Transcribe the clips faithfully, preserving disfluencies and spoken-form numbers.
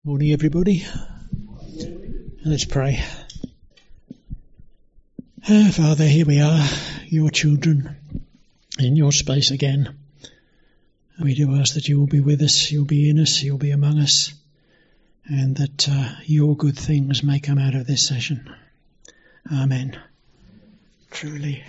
Morning, everybody. Let's pray. Ah, Father, here we are, your children, in your space again. We do ask that you will be with us, you'll be in us, you'll be among us, and that uh, your good things may come out of this session. Amen. Truly.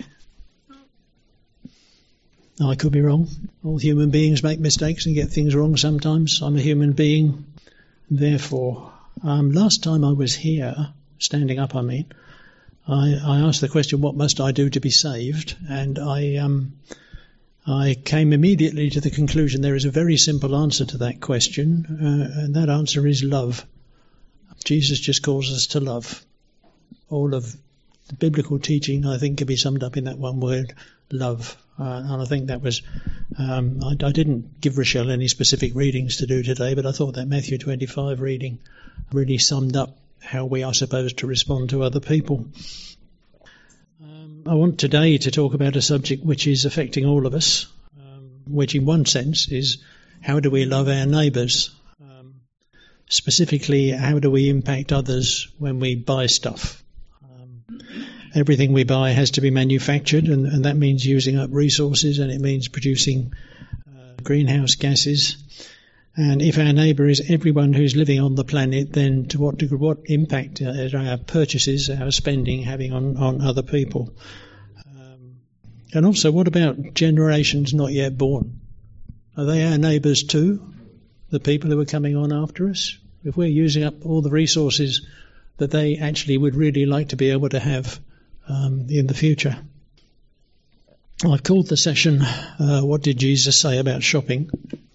I could be wrong. All human beings make mistakes and get things wrong sometimes. I'm a human being. Therefore, um, last time I was here, standing up I mean, I, I asked the question, what must I do to be saved? And I um, I came immediately to the conclusion there is a very simple answer to that question, uh, and that answer is love. Jesus just calls us to love. All of the biblical teaching, I think, can be summed up in that one word, love. Uh, and I think that was, um, I, I didn't give Rochelle any specific readings to do today, but I thought that Matthew twenty-five reading really summed up how we are supposed to respond to other people. Um, I want today to talk about a subject which is affecting all of us, um, which in one sense is how do we love our neighbours? Um, specifically, how do we impact others when we buy stuff? Everything we buy has to be manufactured, and, and that means using up resources, and it means producing uh, greenhouse gases. And if our neighbour is everyone who's living on the planet, then to what degree, what impact are our purchases, our spending having on, on other people? Um, and also, what about generations not yet born? Are they our neighbours too, the people who are coming on after us? If we're using up all the resources that they actually would really like to be able to have Um, in the future. I've called the session, uh, What Did Jesus Say About Shopping?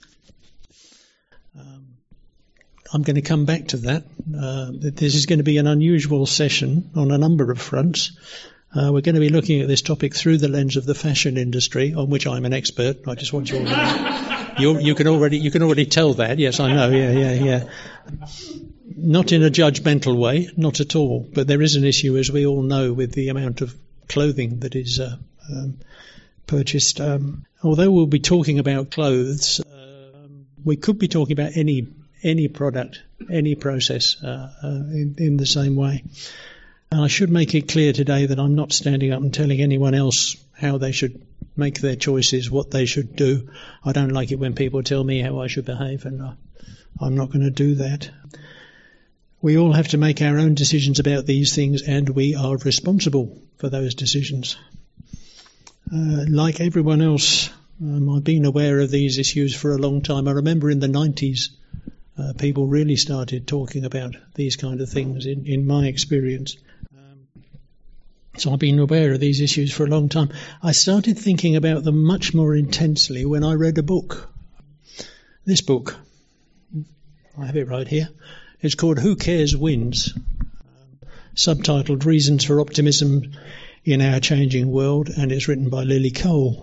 Um, I'm going to come back to that. Uh, this is going to be an unusual session on a number of fronts. Uh, we're going to be looking at this topic through the lens of the fashion industry, on which I'm an expert. I just want you all to know. You, you can already you can already tell that. Yes, I know. Yeah, yeah, yeah. Not in a judgmental way, not at all. But there is an issue, as we all know, with the amount of clothing that is uh, um, purchased. Um, although we'll be talking about clothes, uh, we could be talking about any any product, any process uh, uh, in, in the same way. And I should make it clear today that I'm not standing up and telling anyone else how they should make their choices, what they should do. I don't like it when people tell me how I should behave, and uh, I'm not going to do that. We all have to make our own decisions about these things, and we are responsible for those decisions. Uh, like everyone else, um, I've been aware of these issues for a long time. I remember in the nineties, uh, people really started talking about these kind of things in, in my experience. Um, so I've been aware of these issues for a long time. I started thinking about them much more intensely when I read a book. This book, I have it right here. It's called Who Cares Wins, um, subtitled Reasons for Optimism in Our Changing World, and it's written by Lily Cole.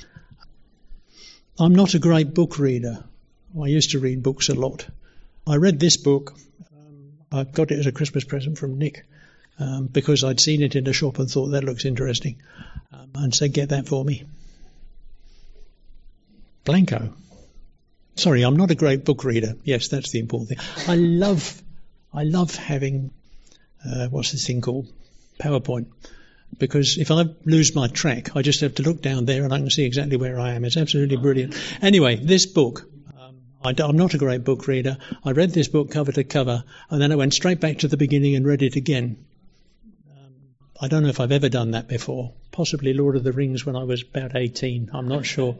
I'm not a great book reader. I used to read books a lot. I read this book. Um, I got it as a Christmas present from Nick um, because I'd seen it in a shop and thought that looks interesting, um, and said, get that for me. Blanco. Sorry, I'm not a great book reader. Yes, that's the important thing. I love, I love having, uh, what's this thing called? PowerPoint. Because if I lose my track, I just have to look down there and I can see exactly where I am. It's absolutely brilliant. Anyway, this book, um, I, I'm not a great book reader. I read this book cover to cover, and then I went straight back to the beginning and read it again. Um, I don't know if I've ever done that before. Possibly Lord of the Rings when I was about eighteen. I'm not sure.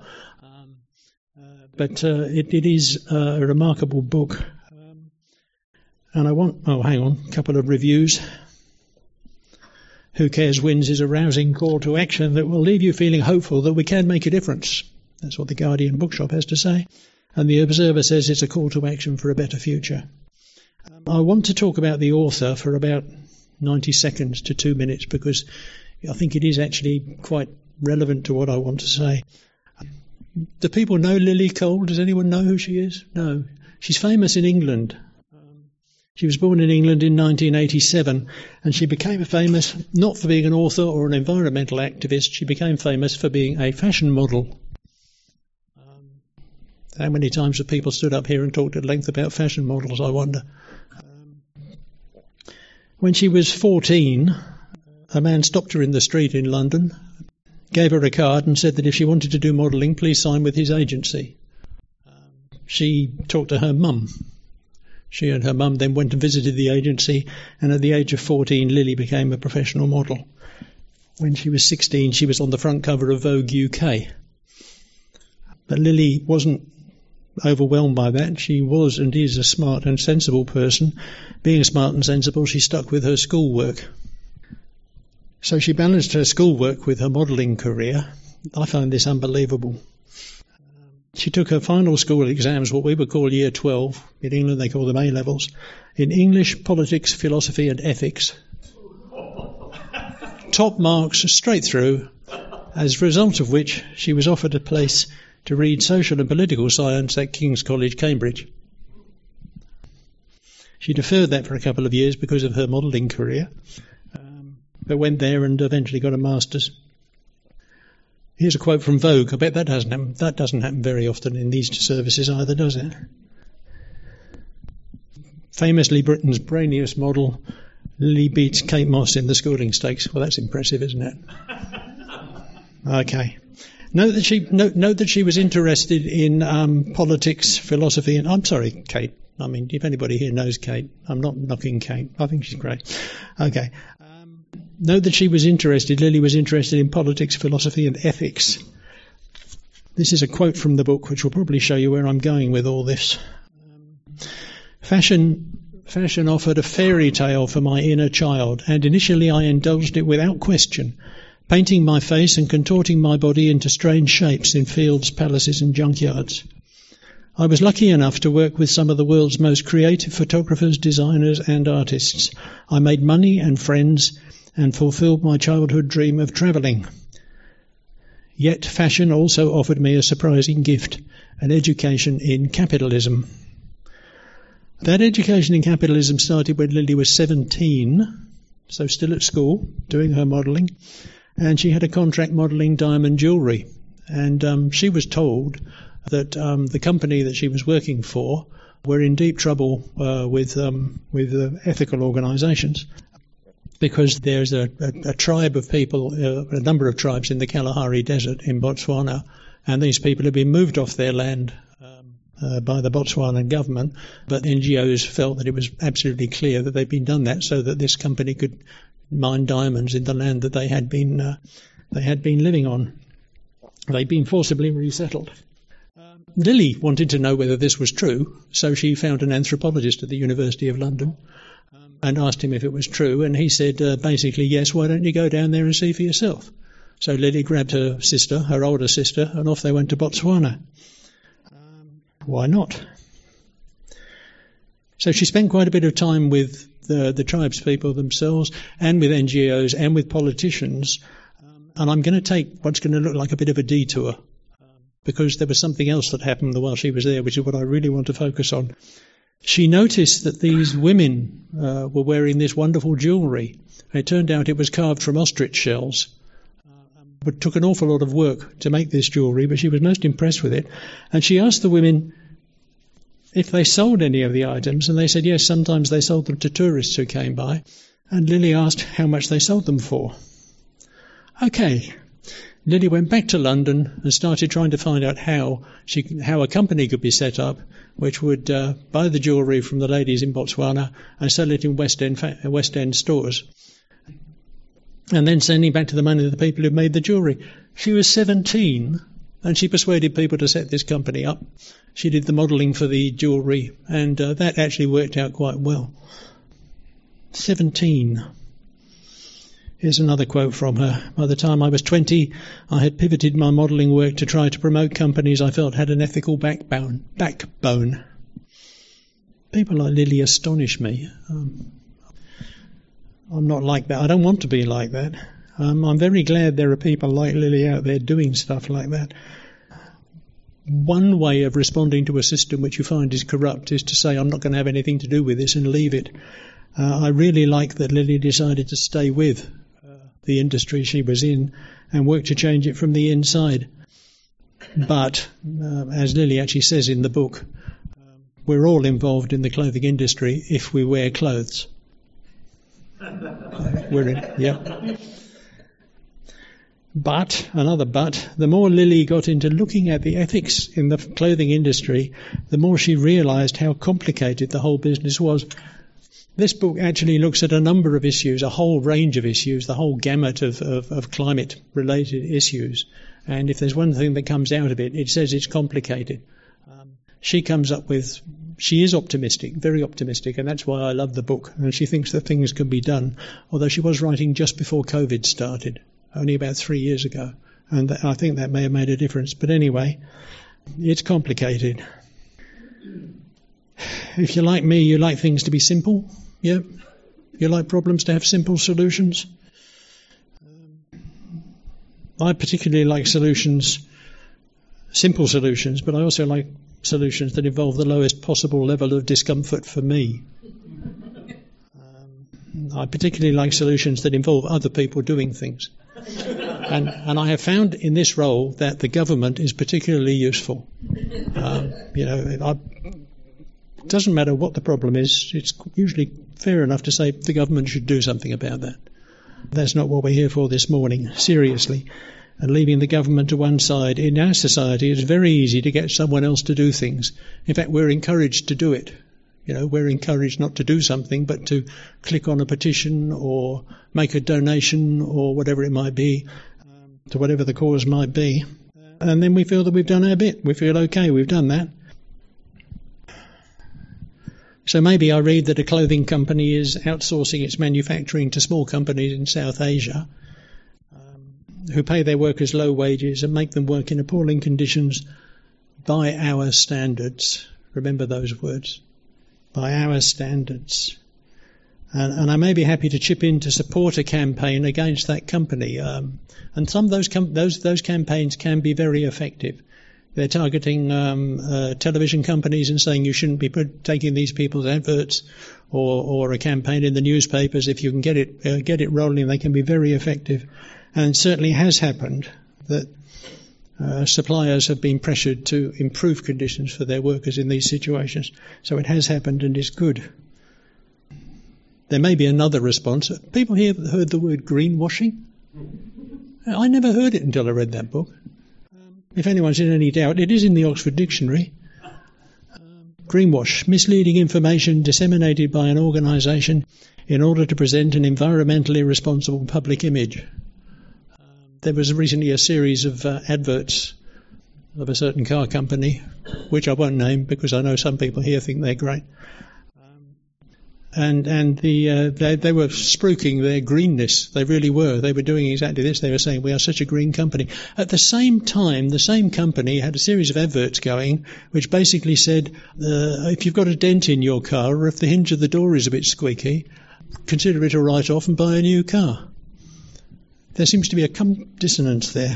But uh, it, it is uh, a remarkable book. Um, and I want, oh, hang on, a couple of reviews. Who Cares Wins is a rousing call to action that will leave you feeling hopeful that we can make a difference. That's what the Guardian bookshop has to say. And the Observer says it's a call to action for a better future. Um, I want to talk about the author for about ninety seconds to two minutes because I think it is actually quite relevant to what I want to say. Do people know Lily Cole? Does anyone know who she is? No. She's famous in England. Um, she was born in England in nineteen eighty-seven, and she became famous not for being an author or an environmental activist. She became famous for being a fashion model. Um, How many times have people stood up here and talked at length about fashion models, I wonder? Um, when she was fourteen, a man stopped her in the street in London, gave her a card and said that if she wanted to do modelling, please sign with his agency. Um, she talked to her mum. She and her mum then went and visited the agency, and at the age of fourteen, Lily became a professional model. When she was sixteen, she was on the front cover of Vogue U K. But Lily wasn't overwhelmed by that. She was and is a smart and sensible person. Being smart and sensible, she stuck with her schoolwork. So she balanced her schoolwork with her modelling career. I find this unbelievable. She took her final school exams, what we would call Year twelve. In England they call them A-levels, in English, politics, philosophy and ethics. Top marks straight through, as a result of which she was offered a place to read social and political science at King's College, Cambridge. She deferred that for a couple of years because of her modelling career, um, but went there and eventually got a master's. Here's a quote from Vogue. I bet that doesn't happen, that doesn't happen very often in these services either, does it? Famously Britain's brainiest model, Lily beats Kate Moss in the schooling stakes. Well, that's impressive, isn't it? Okay. Note that she note, note that she was interested in um, politics, philosophy, and I'm sorry, Kate. I mean, if anybody here knows Kate, I'm not knocking Kate. I think she's great. Okay. Um, note that she was interested. Lily was interested in politics, philosophy, and ethics. This is a quote from the book, which will probably show you where I'm going with all this. Um, fashion. Fashion offered a fairy tale for my inner child, and initially I indulged it without question, painting my face and contorting my body into strange shapes in fields, palaces and junkyards. I was lucky enough to work with some of the world's most creative photographers, designers and artists. I made money and friends and fulfilled my childhood dream of travelling. Yet fashion also offered me a surprising gift, an education in capitalism. That education in capitalism started when Lily was seventeen, so still at school, doing her modelling, and she had a contract modelling diamond jewellery. And um, she was told that um, the company that she was working for were in deep trouble uh, with um, with uh, ethical organisations, because there's a, a, a tribe of people, uh, a number of tribes in the Kalahari Desert in Botswana, and these people have been moved off their land Uh, by the Botswanan government, but N G Os felt that it was absolutely clear that they'd been done that so that this company could mine diamonds in the land that they had been uh, they had been living on. They'd been forcibly resettled. Um, Lily wanted to know whether this was true, so she found an anthropologist at the University of London um, and asked him if it was true, and he said uh, basically, yes, why don't you go down there and see for yourself? So Lily grabbed her sister, her older sister, and off they went to Botswana. Why not? So she spent quite a bit of time with the, the tribespeople themselves and with N G Os and with politicians. Um, and I'm going to take what's going to look like a bit of a detour um, because there was something else that happened while she was there, which is what I really want to focus on. She noticed that these women uh, were wearing this wonderful jewellery. It turned out it was carved from ostrich shells. It took an awful lot of work to make this jewellery, but she was most impressed with it. And she asked the women if they sold any of the items, and they said yes, sometimes they sold them to tourists who came by. And Lily asked how much they sold them for. Okay. Lily went back to London and started trying to find out how she, how a company could be set up which would uh, buy the jewellery from the ladies in Botswana and sell it in West End, West End stores, and then sending back to the money of the people who made the jewellery. She was seventeen, and she persuaded people to set this company up. She did the modelling for the jewellery, and uh, that actually worked out quite well. seventeen. Here's another quote from her. By the time I was twenty, I had pivoted my modelling work to try to promote companies I felt had an ethical backbone. Backbone. People like Lily astonish me. Um, I'm not like that. I don't want to be like that. Um, I'm very glad there are people like Lily out there doing stuff like that. One way of responding to a system which you find is corrupt is to say, I'm not going to have anything to do with this and leave it. Uh, I really like that Lily decided to stay with uh, the industry she was in and work to change it from the inside. But, uh, as Lily actually says in the book, um, we're all involved in the clothing industry if we wear clothes. We're in, yeah. But, another but, the more Lily got into looking at the ethics in the clothing industry, the more she realised how complicated the whole business was. This book actually looks at a number of issues, a whole range of issues, the whole gamut of, of, of climate-related issues. And if there's one thing that comes out of it, it says it's complicated. Um, she comes up with, she is optimistic, very optimistic, and that's why I love the book. And she thinks that things can be done, although she was writing just before COVID started, only about three years ago. And th- I think that may have made a difference. But anyway, it's complicated. If you're like me, you like things to be simple. Yeah? You like problems to have simple solutions. I particularly like solutions, simple solutions, but I also like solutions that involve the lowest possible level of discomfort for me. Um, I particularly like solutions that involve other people doing things. And, and I have found in this role that the government is particularly useful. Um, you know, I, it doesn't matter what the problem is, it's usually fair enough to say the government should do something about that. That's not what we're here for this morning, seriously. And leaving the government to one side, in our society, it's very easy to get someone else to do things. In fact, we're encouraged to do it. You know, we're encouraged not to do something, but to click on a petition or make a donation or whatever it might be, um, to whatever the cause might be. And then we feel that we've done our bit. We feel okay, we've done that. So maybe I read that a clothing company is outsourcing its manufacturing to small companies in South Asia um, who pay their workers low wages and make them work in appalling conditions by our standards. Remember those words. By our standards. And, and I may be happy to chip in to support a campaign against that company. Um, and some of those, com- those, those campaigns can be very effective. They're targeting um, uh, television companies and saying you shouldn't be put, taking these people's adverts, or, or a campaign in the newspapers. If you can get it uh, get it rolling, they can be very effective. And it certainly has happened that uh, suppliers have been pressured to improve conditions for their workers in these situations. So it has happened and is good. There may be another response. People here have heard the word greenwashing? I never heard it until I read that book. If anyone's in any doubt, it is in the Oxford Dictionary. Um, greenwash, misleading information disseminated by an organisation in order to present an environmentally responsible public image. Um, there was recently a series of uh, adverts of a certain car company, which I won't name because I know some people here think they're great. And and the uh, they, they were spruiking their greenness. They really were. They were doing exactly this. They were saying, we are such a green company. At the same time, the same company had a series of adverts going which basically said, uh, if you've got a dent in your car or if the hinge of the door is a bit squeaky, consider it a write-off and buy a new car. There seems to be a com- dissonance there.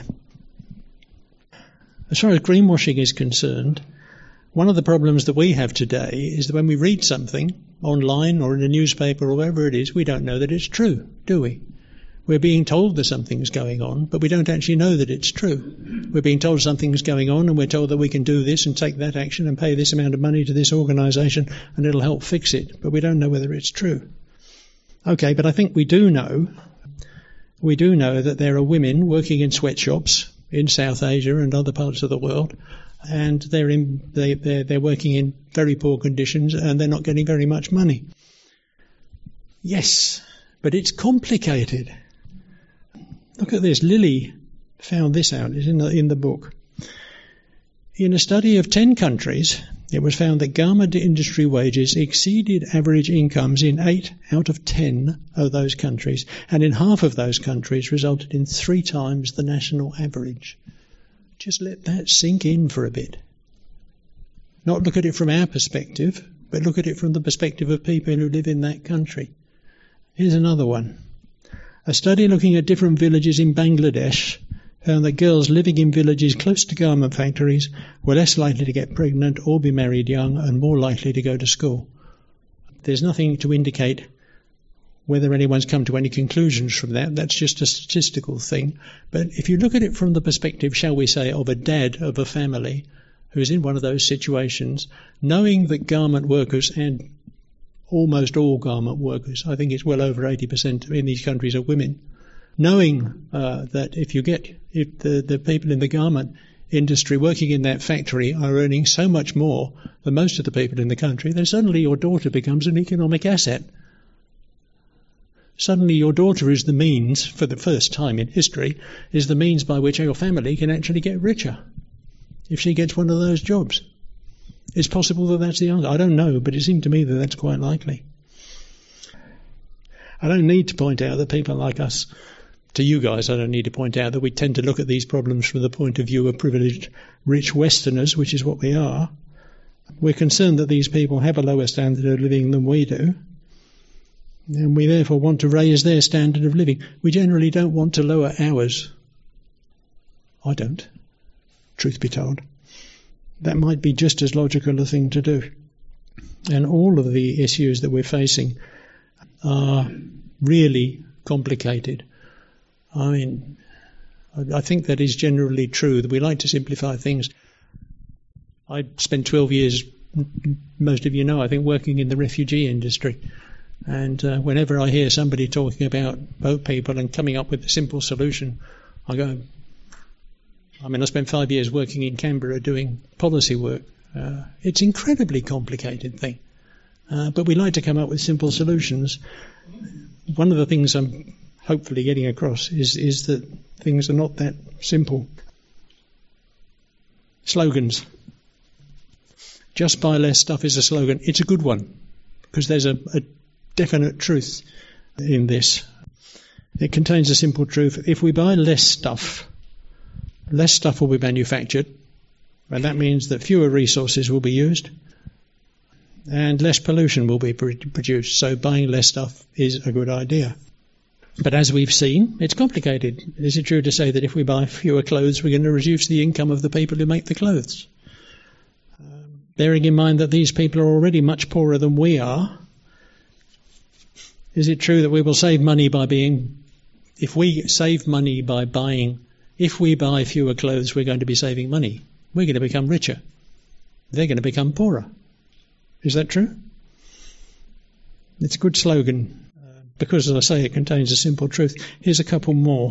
As far as greenwashing is concerned, one of the problems that we have today is that when we read something online or in a newspaper or wherever it is, we don't know that it's true, do we? We're being told that something's going on, but we don't actually know that it's true. We're being told something's going on and we're told that we can do this and take that action and pay this amount of money to this organisation and it'll help fix it, but we don't know whether it's true. Okay, but I think we do know, we do know that there are women working in sweatshops in South Asia and other parts of the world, and they're in they they're, they're working in very poor conditions and they're not getting very much money. Yes, but it's complicated. Look at this. Lily found this out. It's in the in the book. In a study of ten countries, it was found that garment industry wages exceeded average incomes in eight out of ten of those countries, and in half of those countries resulted in three times the national average. Just let that sink in for a bit. Not look at it from our perspective, but look at it from the perspective of people who live in that country. Here's another one. A study looking at different villages in Bangladesh found that girls living in villages close to garment factories were less likely to get pregnant or be married young and more likely to go to school. There's nothing to indicate Whether anyone's come to any conclusions from that, that's just a statistical thing. But if you look at it from the perspective, shall we say, of a dad of a family who's in one of those situations, knowing that garment workers, and almost all garment workers, I think it's well over eighty percent in these countries are women, knowing uh, that if you get, if the, the people in the garment industry working in that factory are earning so much more than most of the people in the country, then suddenly your daughter becomes an economic asset. Suddenly your daughter is the means, for the first time in history, is the means by which your family can actually get richer if she gets one of those jobs. It's possible that that's the answer. I don't know, but it seemed to me that that's quite likely. I don't need to point out that people like us, to you guys, I don't need to point out that we tend to look at these problems from the point of view of privileged, rich Westerners, which is what we are. We're concerned that these people have a lower standard of living than we do, and we therefore want to raise their standard of living. We generally don't want to lower ours. I don't, truth be told. That might be just as logical a thing to do. And all of the issues that we're facing are really complicated. I mean, I think that is generally true, that we like to simplify things. I spent twelve years, most of you know, I think, working in the refugee industry. And uh, whenever I hear somebody talking about boat people and coming up with a simple solution, I go, I mean, I spent five years working in Canberra doing policy work. Uh, it's an incredibly complicated thing. Uh, but we like to come up with simple solutions. One of the things I'm hopefully getting across is, is that things are not that simple. Slogans. Just buy less stuff is a slogan. It's a good one, because there's a, a definite truth in this. It contains a simple truth. If we buy less stuff, less stuff will be manufactured, and that means that fewer resources will be used, and less pollution will be produced. So buying less stuff is a good idea. But as we've seen, it's complicated. Is it true to say that if we buy fewer clothes, we're going to reduce the income of the people who make the clothes? Um, bearing in mind that these people are already much poorer than we are, is it true that we will save money by being, if we save money by buying, if we buy fewer clothes, we're going to be saving money. We're going to become richer. They're going to become poorer. Is that true? It's a good slogan. Because, as I say, it contains a simple truth. Here's a couple more.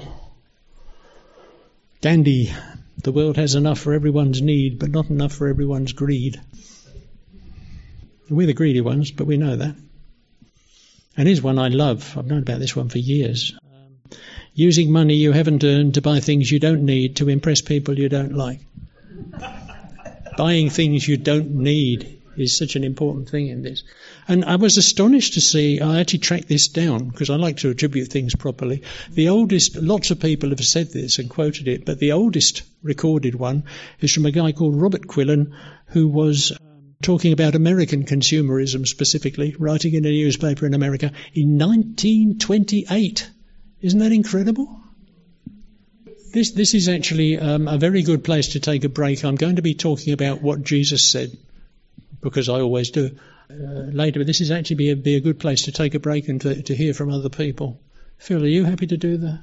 Gandhi, the world has enough for everyone's need, but not enough for everyone's greed. We're the greedy ones, but we know that. And here's one I love. I've known about this one for years. Um, using money you haven't earned to buy things you don't need to impress people you don't like. Buying things you don't need is such an important thing in this. And I was astonished to see, I actually tracked this down because I like to attribute things properly. The oldest, lots of people have said this and quoted it, but the oldest recorded one is from a guy called Robert Quillen, who was um, talking about American consumerism specifically, writing in a newspaper in America in nineteen twenty-eight. Isn't that incredible? This, this is actually um, a very good place to take a break. I'm going to be talking about what Jesus said, because I always do uh, later, but this is actually be a, be a good place to take a break and to, to hear from other people. Phil, are you happy to do that?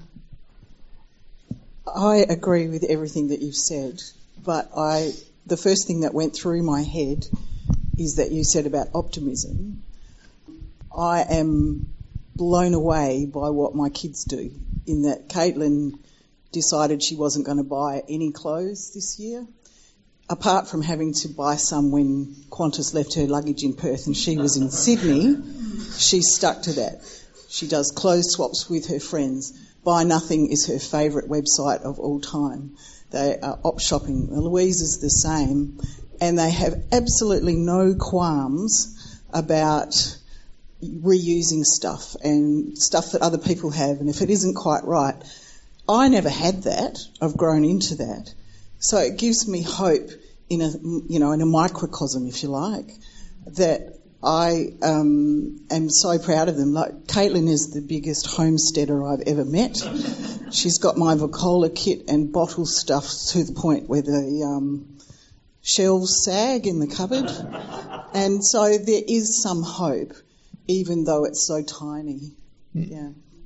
I agree with everything that you've said, but I the first thing that went through my head is that you said about optimism. I am blown away by what my kids do, in that Caitlin decided she wasn't going to buy any clothes this year, apart from having to buy some when Qantas left her luggage in Perth and she was in Sydney. She stuck to that. She does clothes swaps with her friends. Buy Nothing is her favourite website of all time. They are op shopping. Louise is the same, and they have absolutely no qualms about reusing stuff and stuff that other people have, and if it isn't quite right. I never had that. I've grown into that. So it gives me hope in a, you know, in a microcosm, if you like, that I um, am so proud of them. Like, Caitlin is the biggest homesteader I've ever met. She's got my Vocola kit and bottle stuff to the point where the um, shelves sag in the cupboard. And so there is some hope, even though it's so tiny. Yeah.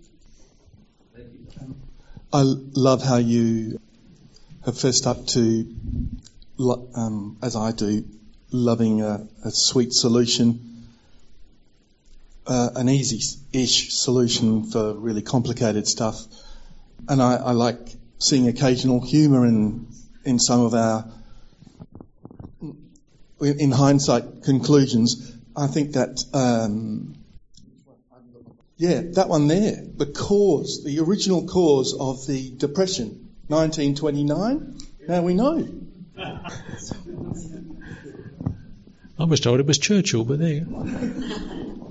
I love how you have fessed up to, um, as I do, loving a, a sweet solution, uh, an easy-ish solution for really complicated stuff. And I, I like seeing occasional humour in in some of our, in hindsight, conclusions. I think that, um, yeah, that one there, the cause, the original cause of the Depression, nineteen twenty-nine, now we know. I was told it was Churchill, but there you go.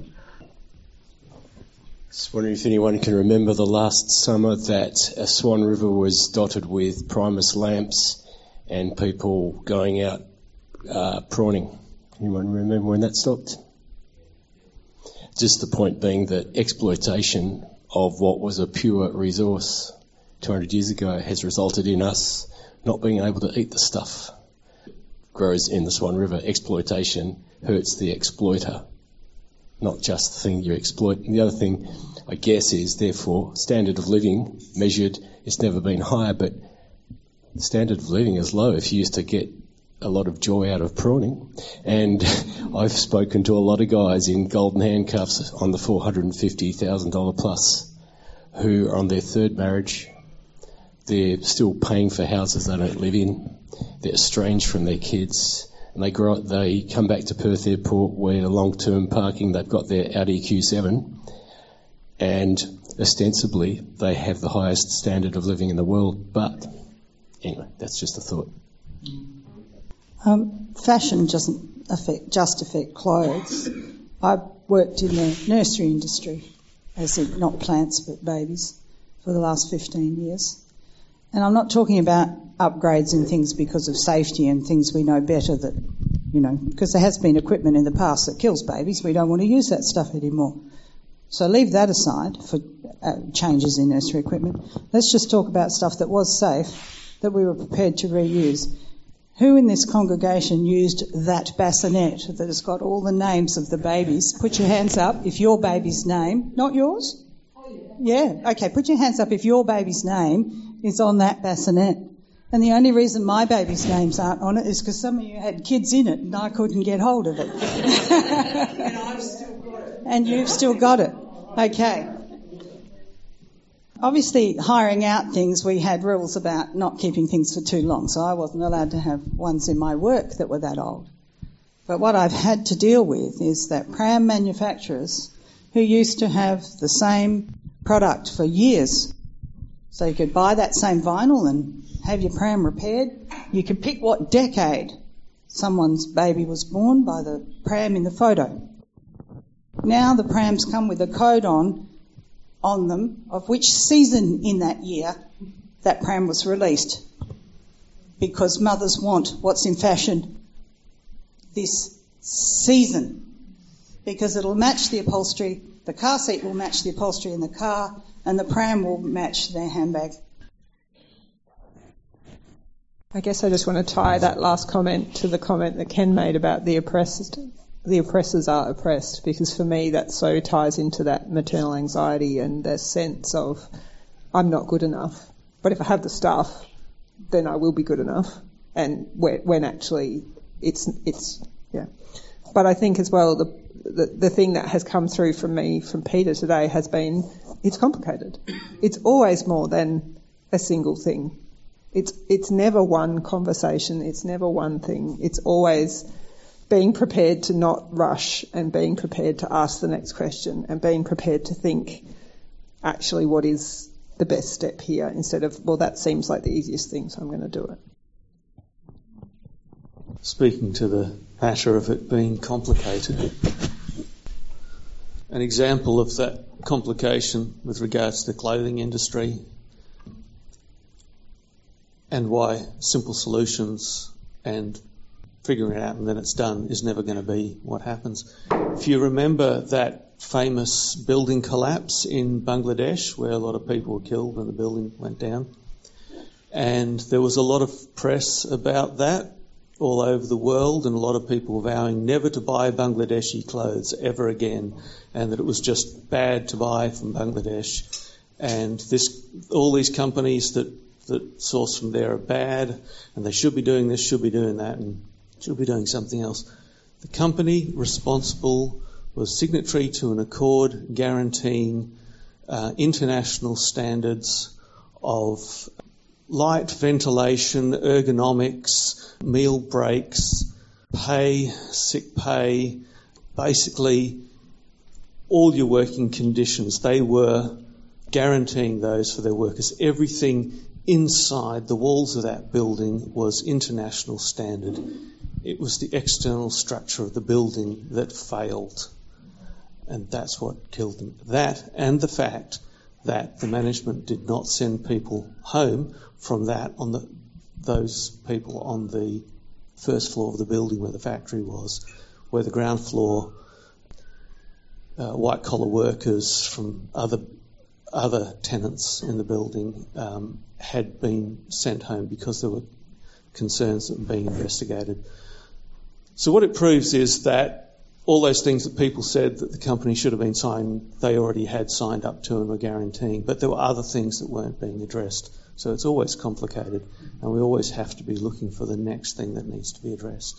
Just wondering if anyone can remember the last summer that Swan River was dotted with Primus lamps and people going out uh, prawning. Anyone remember when that stopped? Just the point being that exploitation of what was a pure resource two hundred years ago has resulted in us not being able to eat the stuff. Grows in the Swan River. Exploitation hurts the exploiter, not just the thing you exploit. And the other thing, I guess, is therefore standard of living measured, it's never been higher, but the standard of living is low if you used to get a lot of joy out of prawning. And I've spoken to a lot of guys in golden handcuffs on the four hundred fifty thousand dollars plus who are on their third marriage. They're still paying for houses they don't live in. They're estranged from their kids. And they grow, they come back to Perth Airport where long-term parking, they've got their Audi Q seven, and ostensibly they have the highest standard of living in the world. But anyway, that's just a thought. Um, fashion doesn't affect, just affect clothes. I've worked in the nursery industry, as in not plants but babies, for the last fifteen years. And I'm not talking about upgrades and things because of safety and things we know better that, you know, because there has been equipment in the past that kills babies. We don't want to use that stuff anymore. So leave that aside for uh, changes in nursery equipment. Let's just talk about stuff that was safe, that we were prepared to reuse. Who in this congregation used that bassinet that has got all the names of the babies? Put your hands up if your baby's name, not yours? Oh, yeah. Yeah, okay, put your hands up if your baby's name is on that bassinet. And the only reason my baby's names aren't on it is because some of you had kids in it and I couldn't get hold of it. And I've still got it. And you've still got it. Okay. Obviously, hiring out things, we had rules about not keeping things for too long, so I wasn't allowed to have ones in my work that were that old. But what I've had to deal with is that pram manufacturers who used to have the same product for years, so you could buy that same vinyl and have your pram repaired. You could pick what decade someone's baby was born by the pram in the photo. Now the prams come with a code on on them of which season in that year that pram was released, because mothers want what's in fashion this season, because it'll match the upholstery, the car seat will match the upholstery in the car, and the pram will match their handbag. I guess I just want to tie that last comment to the comment that Ken made about the oppressed. The oppressors are oppressed, because for me that so ties into that maternal anxiety and the sense of I'm not good enough, but if I have the stuff then I will be good enough, and when actually it's it's yeah. But I think as well the, the the thing that has come through from me from Peter today has been it's complicated. It's always more than a single thing. It's it's never one conversation. It's never one thing. It's always being prepared to not rush and being prepared to ask the next question and being prepared to think actually what is the best step here, instead of, well, that seems like the easiest thing, so I'm going to do it. Speaking to the matter of it being complicated, an example of that complication with regards to the clothing industry and why simple solutions and figuring it out and then it's done is never going to be what happens. If you remember that famous building collapse in Bangladesh where a lot of people were killed and the building went down, and there was a lot of press about that, all over the world, and a lot of people vowing never to buy Bangladeshi clothes ever again, and that it was just bad to buy from Bangladesh. And this, all these companies that, that source from there are bad, and they should be doing this, should be doing that, and should be doing something else. The company responsible was signatory to an accord guaranteeing uh, international standards of light, ventilation, ergonomics, meal breaks, pay, sick pay, basically all your working conditions. They were guaranteeing those for their workers. Everything inside the walls of that building was international standard. It was the external structure of the building that failed, and that's what killed them. That and the fact that the management did not send people home from that on the those people on the first floor of the building where the factory was, where the ground floor uh, white collar workers from other other tenants in the building um, had been sent home because there were concerns that were being investigated. So what it proves is that all those things that people said that the company should have been signed, they already had signed up to and were guaranteeing, but there were other things that weren't being addressed. So it's always complicated, and we always have to be looking for the next thing that needs to be addressed.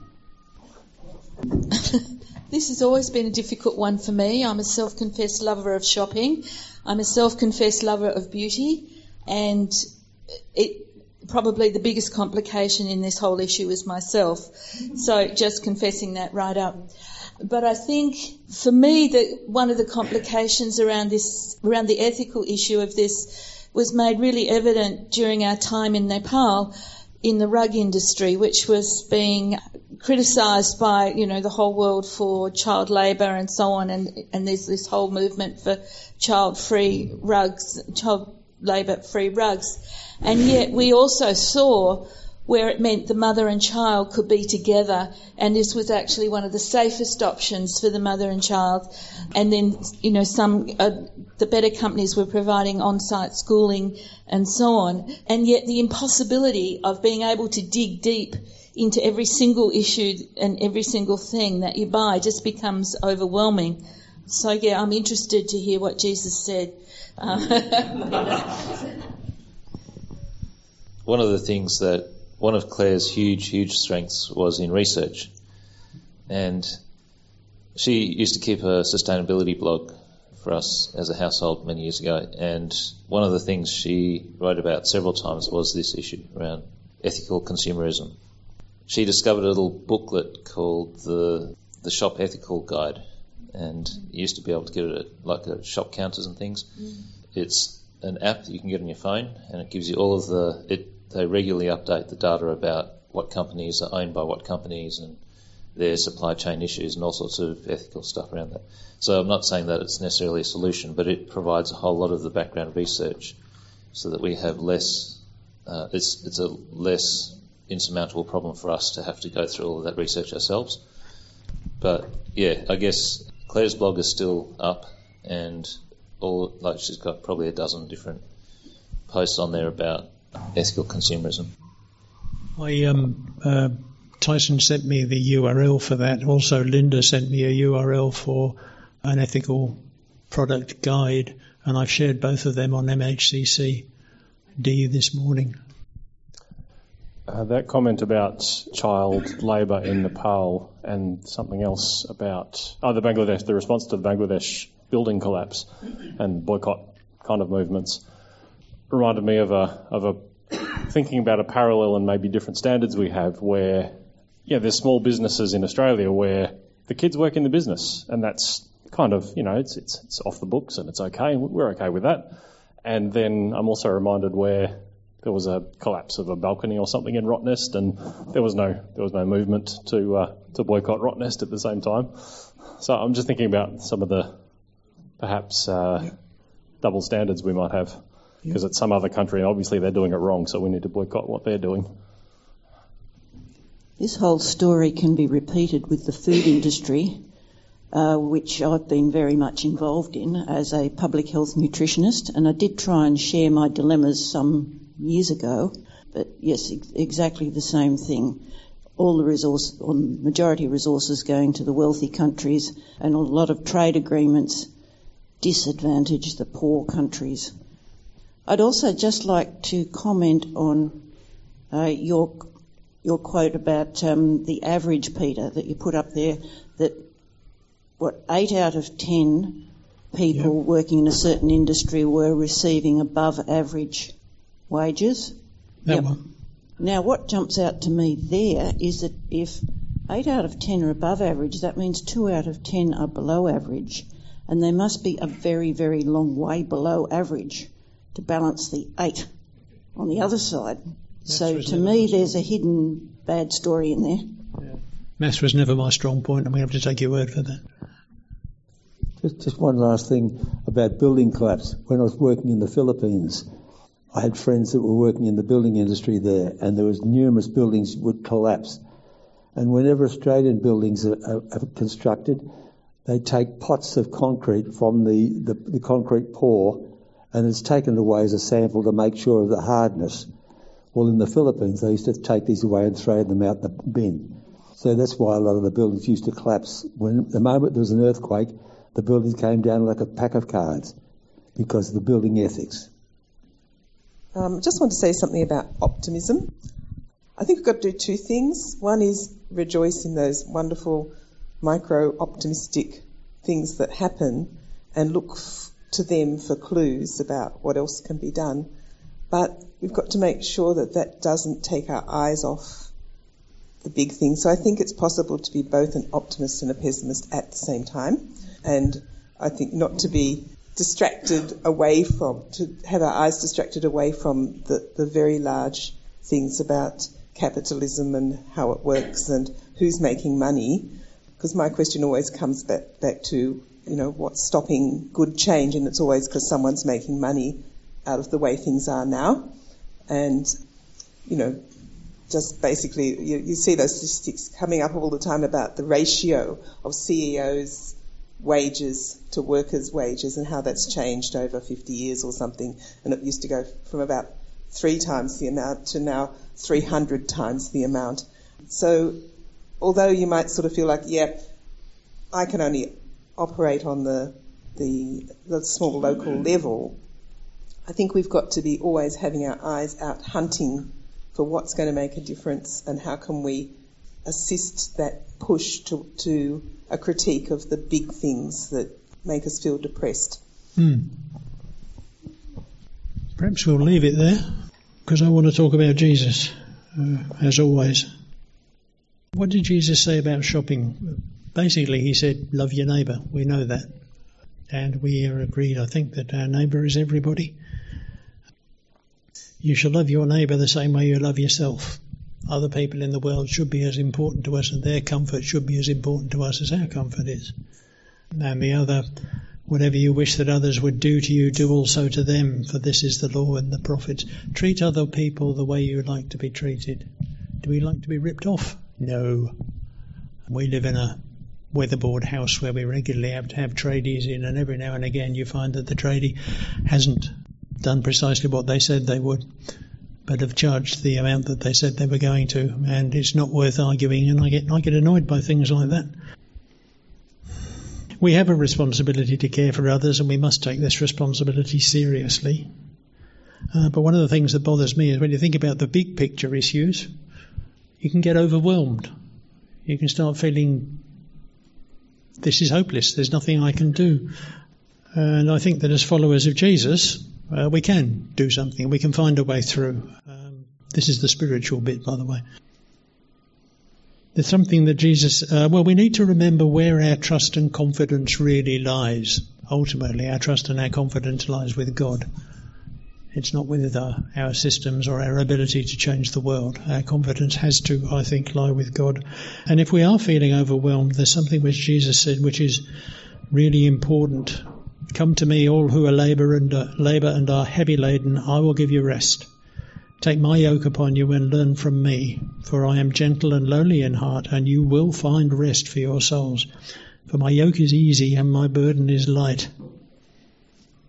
This has always been a difficult one for me. I'm a self-confessed lover of shopping. I'm a self-confessed lover of beauty, and it probably the biggest complication in this whole issue is myself. So just confessing that right up. But I think for me that one of the complications around this, around the ethical issue of this, was made really evident during our time in Nepal in the rug industry, which was being criticised by, you know, the whole world for child labour and so on, and, and there's this whole movement for child-free rugs, child labour-free rugs. And yet we also saw where it meant the mother and child could be together, and this was actually one of the safest options for the mother and child. And then, you know, some uh, the better companies were providing on-site schooling and so on. And yet the impossibility of being able to dig deep into every single issue and every single thing that you buy just becomes overwhelming. So, yeah, I'm interested to hear what Jesus said. Uh, One of the things that, one of Claire's huge, huge strengths was in research. And she used to keep a sustainability blog for us as a household many years ago. And one of the things she wrote about several times was this issue around ethical consumerism. She discovered a little booklet called the the Shop Ethical Guide, and you used to be able to get it at like at shop counters and things. Mm. It's an app that you can get on your phone, and it gives you all of the. It they regularly update the data about what companies are owned by what companies and their supply chain issues and all sorts of ethical stuff around that. So I'm not saying that it's necessarily a solution, but it provides a whole lot of the background research so that we have less. Uh, it's it's a less insurmountable problem for us to have to go through all of that research ourselves. But yeah, I guess Claire's blog is still up, and all like she's got probably a dozen different posts on there about ethical consumerism. I um, uh, Tyson sent me the U R L for that. Also, Linda sent me a U R L for an ethical product guide, and I've shared both of them on M H C C D this morning. Uh, that comment about child labour in Nepal and something else about oh, the Bangladesh, the response to the Bangladesh building collapse and boycott kind of movements reminded me of a of a thinking about a parallel and maybe different standards we have where yeah there's small businesses in Australia where the kids work in the business and that's kind of you know it's it's it's off the books and it's okay, we're okay with that. And then I'm also reminded where there was a collapse of a balcony or something in Rottnest, and there was no there was no movement to uh, to boycott Rottnest at the same time. So I'm just thinking about some of the perhaps uh, yeah. double standards we might have, because yeah. it's some other country and obviously they're doing it wrong, so we need to boycott what they're doing. This whole story can be repeated with the food industry, uh, which I've been very much involved in as a public health nutritionist, and I did try and share my dilemmas some years ago, but yes, ex- exactly the same thing. all the resource, or majority of resources going to the wealthy countries, and a lot of trade agreements disadvantage the poor countries. I'd also just like to comment on uh, your your quote about um, the average, Peter, that you put up there, that what eight out of ten people yep. working in a certain industry were receiving above average wages. That yep. one. Now, what jumps out to me there is that if eight out of ten are above average, that means two out of ten are below average, and they must be a very, very long way below average to balance the eight on the other side. Maths so to me, there's a hidden bad story in there. Yeah. Maths was never my strong point, and we have to take your word for that. Just, just one last thing about building collapse. When I was working in the Philippines, I had friends that were working in the building industry there, and there was numerous buildings would collapse. And whenever Australian buildings are, are, are constructed, they take pots of concrete from the, the, the concrete pour, and it's taken away as a sample to make sure of the hardness. Well, in the Philippines, they used to take these away and throw them out the bin. So that's why a lot of the buildings used to collapse. When the moment there was an earthquake, the buildings came down like a pack of cards because of the building ethics. Um, just want to say something about optimism. I think we've got to do two things. One is rejoice in those wonderful micro-optimistic things that happen and look f- to them for clues about what else can be done. But we've got to make sure that that doesn't take our eyes off the big thing. So I think it's possible to be both an optimist and a pessimist at the same time. And I think not to be distracted away from, to have our eyes distracted away from the, the very large things about capitalism and how it works and who's making money. Because my question always comes back, back to, you know, what's stopping good change, and it's always because someone's making money out of the way things are now. And, you know, just basically, you, you see those statistics coming up all the time about the ratio of C E Os' wages to workers' wages and how that's changed over fifty years or something. And it used to go from about three times the amount to now three hundred times the amount. So although you might sort of feel like, yeah, I can only operate on the the, the small local level, I think we've got to be always having our eyes out hunting for what's going to make a difference and how can we assist that push to, to a critique of the big things that make us feel depressed. Hmm. Perhaps we'll leave it there because I want to talk about Jesus, uh, as always. What did Jesus say about shopping? Basically, he said, love your neighbour. We know that. And we are agreed, I think, that our neighbour is everybody. You shall love your neighbour the same way you love yourself. Other people in the world should be as important to us, and their comfort should be as important to us as our comfort is. And the other, whatever you wish that others would do to you, do also to them, for this is the law and the prophets. Treat other people the way you like to be treated. Do we like to be ripped off? No. We live in a weatherboard house where we regularly have to have tradies in, and every now and again you find that the tradie hasn't done precisely what they said they would, but have charged the amount that they said they were going to, and it's not worth arguing, and I get I get annoyed by things like that. We have a responsibility to care for others, and we must take this responsibility seriously. Uh, but one of the things that bothers me is when you think about the big picture issues, you can get overwhelmed. You can start feeling this is hopeless, there's nothing I can do. And I think that as followers of Jesus, uh, we can do something, we can find a way through. Um, this is the spiritual bit, by the way. There's something that Jesus, uh, well, we need to remember where our trust and confidence really lies. Ultimately, our trust and our confidence lies with God. It's not with our, our systems or our ability to change the world. Our confidence has to, I think, lie with God. And if we are feeling overwhelmed, there's something which Jesus said which is really important. Come to me, all who are labour and, uh, labour and are heavy laden, I will give you rest. Take my yoke upon you and learn from me, for I am gentle and lowly in heart, and you will find rest for your souls. For my yoke is easy and my burden is light.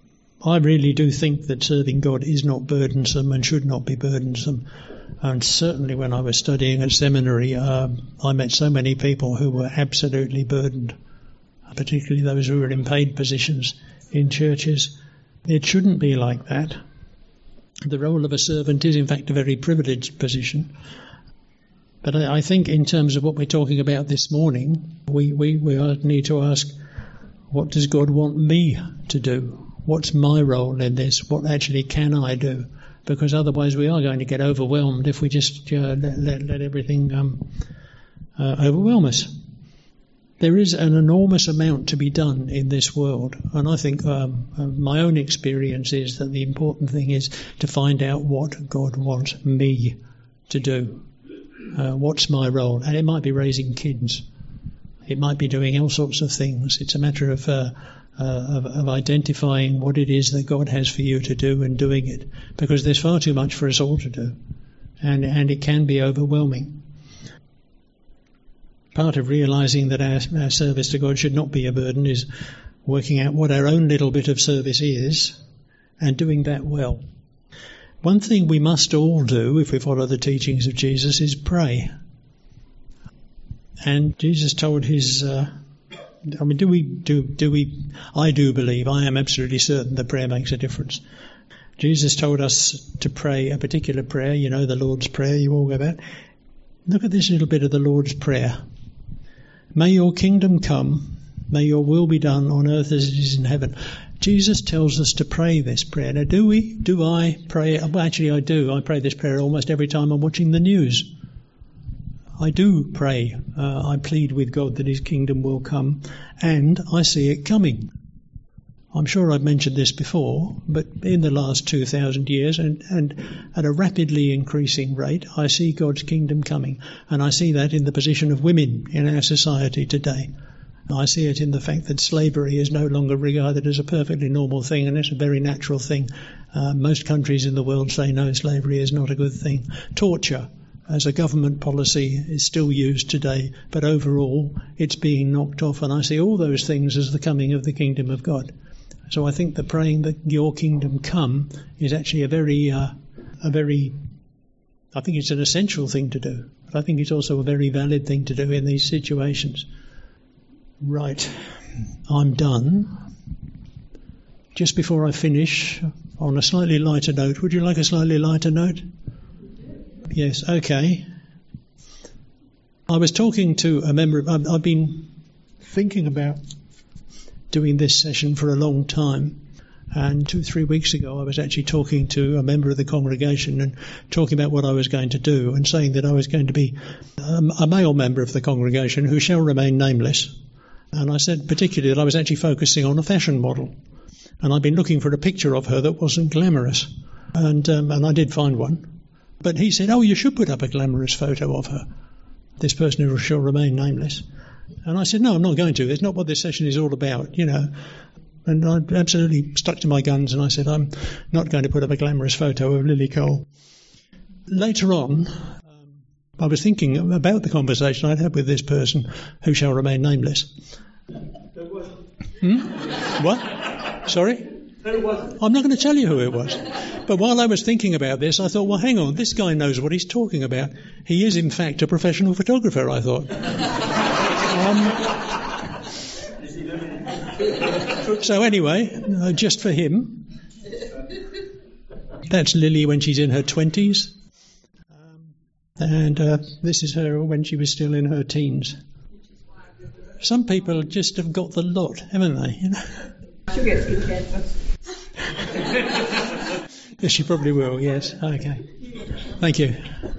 I really do think that serving God is not burdensome and should not be burdensome. And certainly when I was studying at seminary, uh, I met so many people who were absolutely burdened, particularly those who were in paid positions in churches. It shouldn't be like that. The role of a servant is in fact a very privileged position. But I, I think in terms of what we're talking about this morning, we, we, we need to ask, what does God want me to do? What's my role in this? What actually can I do? Because otherwise we are going to get overwhelmed if we just uh, let, let, let everything um, uh, overwhelm us. There is an enormous amount to be done in this world, and I think um, uh, my own experience is that the important thing is to find out what God wants me to do. Uh, what's my role? And it might be raising kids. It might be doing all sorts of things. It's a matter of, uh, uh, of, of identifying what it is that God has for you to do and doing it, because there's far too much for us all to do, and, and it can be overwhelming. Part of realising that our, our service to God should not be a burden is working out what our own little bit of service is and doing that well. One thing we must all do if we follow the teachings of Jesus is pray. And Jesus told his, uh, I mean, do we, do, do we, I do believe, I am absolutely certain that prayer makes a difference. Jesus told us to pray a particular prayer, you know, the Lord's Prayer, you all go about. Look at this little bit of the Lord's Prayer. May your kingdom come, may your will be done on earth as it is in heaven. Jesus tells us to pray this prayer. Now, do we? Do I pray? Well, actually, I do. I pray this prayer almost every time I'm watching the news. I do pray. Uh, I plead with God that his kingdom will come, and I see it coming. I'm sure I've mentioned this before, but in the last two thousand years, and, and at a rapidly increasing rate, I see God's kingdom coming. And I see that in the position of women in our society today. I see it in the fact that slavery is no longer regarded as a perfectly normal thing, and it's a very natural thing. Uh, most countries in the world say no, slavery is not a good thing. Torture as a government policy is still used today, but overall it's being knocked off, and I see all those things as the coming of the kingdom of God. So I think that praying that your kingdom come is actually a very, uh, a very, I think it's an essential thing to do, but I think it's also a very valid thing to do in these situations. Right, I'm done. Just before I finish, on a slightly lighter note, would you like a slightly lighter note? Yes, okay. I was talking to a member of, I've, I've been thinking about doing this session for a long time, and two, three weeks ago I was actually talking to a member of the congregation and talking about what I was going to do, and saying that I was going to be um, a male member of the congregation who shall remain nameless. And I said particularly that I was actually focusing on a fashion model, and I'd been looking for a picture of her that wasn't glamorous, and um, and I did find one. But he said, oh, you should put up a glamorous photo of her, this person who shall remain nameless. And I said, no, I'm not going to. It's not what this session is all about, you know. And I absolutely stuck to my guns, and I said, I'm not going to put up a glamorous photo of Lily Cole. Later on, um, I was thinking about the conversation I'd had with this person who shall remain nameless. Hmm? What? Sorry? I'm not going to tell you who it was. But while I was thinking about this, I thought, well, hang on, this guy knows what he's talking about. He is, in fact, a professional photographer, I thought. Um, so anyway, uh, just for him, that's Lily when she's in her twenties. Um, and uh, this is her when she was still in her teens. Some people just have got the lot, haven't they? You know? She'll get skin cancer. Yes, she probably will, yes. Okay. Thank you.